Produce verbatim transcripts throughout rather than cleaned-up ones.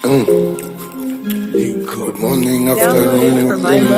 Good morning, afternoon,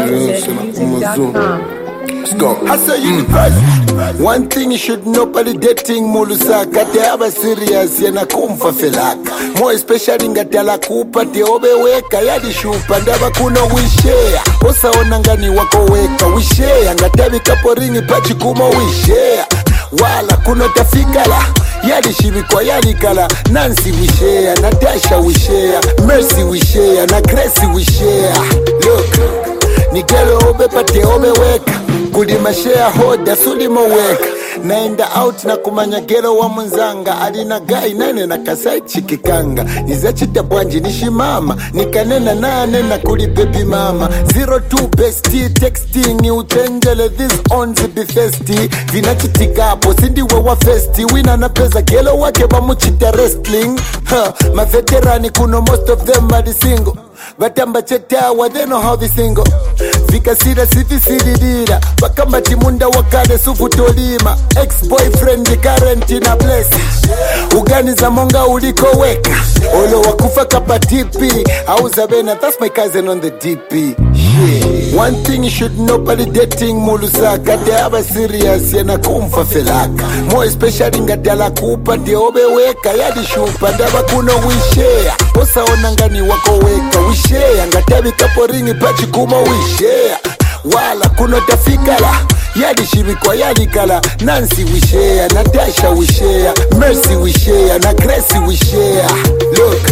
let's go. I say you mm. One thing you should know, pali dating mulusaka te aba serious yana kumfa felaka. More especially ngatala kupa te obeweka yadi shupa ndaba kuno wishare. Osa onangani wako weka wishare. Ngatabi kaporingi pachi kuma wishare. Wala kuno tafikala yadi shibikwa yadi kala. Nancy wishare, Natasha wishare, Mercy wishare, na Gracie wishare. Look, nigelo obe pate obeweka. Kulima share hoda sulimo weka. Naenda out na kumanya gero wa munzanga. Adina gai nane na kasai chikikanga. Nizachita bwanji nishimama. Nikanena nane na kuli baby mama. Zero two bestie texting. Utengele this on zibi festi. Vinachitika hapo sindi wewa festi. Wina na pesa gelo wake bamuchita wrestling. Huh, my veterani kuno most of them are the single. Batamba chetawa, they know how they single. Vika sida sifi siridira. Bakamba timunda wakade sufu tolima. Ex-boyfriend the current in a blessing. Ugani za monga uliko weka. Olo wakufa kapa T P. Auza bena, that's my cousin on the D P. Yeah. One thing you should know, pali dating mulusaka. Te aba serious yana kumfa felaka. More especially ngatala kupa te obe weka. Yadi shupa ndaba kuno wishare. Osa onangani wako weka wishare. Ngatabi kaporingi pachi kuma wishare. Wala kuno tafikala yadi shibikwa yadi kala. Nancy wishare, Natasha wishare, Mercy wishare, na Gracie wishare. Look,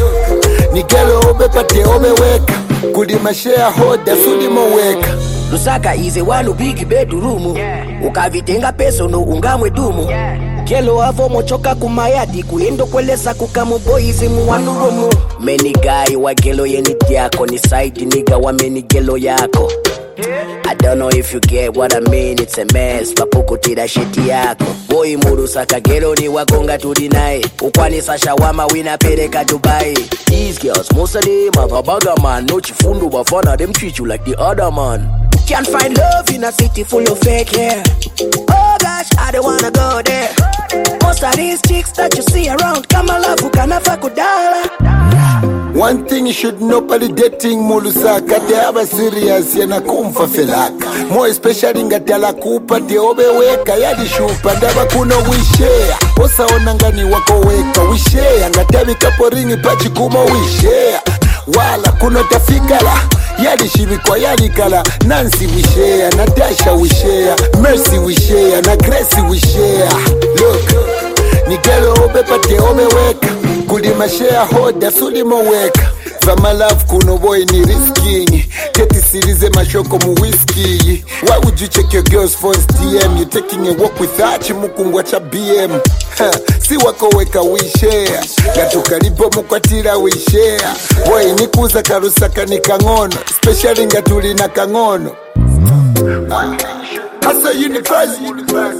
nigelo obe pate obe weka. Kulima share hoda sulimo weka. Lusaka ize wanu bigi bedroom. Ukavitenga peso no ungamwe dumu. Kelo avo mochoka kumayadi kuindo kweleza kukamu boys muwanu romu. Many guy wa gelo yeni diako ni side nigga wa meni gelo yako. I don't know if you get what I mean, it's a mess. Papuku tida shiti yako. Boy murusaka gelo ni wakonga tudinai. Ukwani sasha wama wina pereka Dubai. These girls, most of them have a bagger man. No chifundu bafana, them treat you like the other man. Can't find love in a city full of fake hair. Oh gosh, I don't wanna go there. Most of these chicks that you see around, kama lafu kanafa kudala. One thing you should know, pali dating mulusaka. Te aba serious yana kumfa felaka. More especially ngatala kupa te obe weka. Yadi shupa ndaba kuno wishare. Osa onangani wako weka wishare. Ngatabi kaporingi pachi kuma wishare. Wala kuno tafikala yadi shibikwa yadi kala. Nancy wishare, Natasha wishare, Mercy wishare, na Gracie wishare. Look, nigelo obe pate obe weka. Kulima share hoda sulimo weka. Fama love kuno boy ni risking. Teti sirize mashoko mu whiskey. Why would you check your girl's phone's D M? You taking a walk with her chimukungwa cha B M. Ha, si wako weka wishare. Gatukalipo mukwatira wishare. Boy nikuza karusaka ni kangono. Especially ngatuli na kangono. Asa university.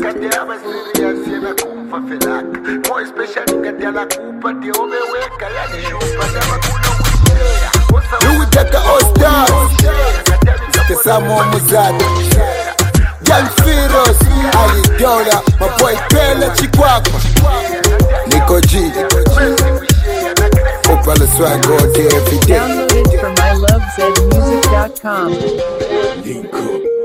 More especially ngatala kupa te obe weka. Yadi shupa ndaba kuno wishare. You will take a all stars. Zake Samo Muzado, Young Firos, Ali Dola, my boy Pele Chikwako, Nico G. Hope all the swag go there every day. Download it from I love zed music dot com.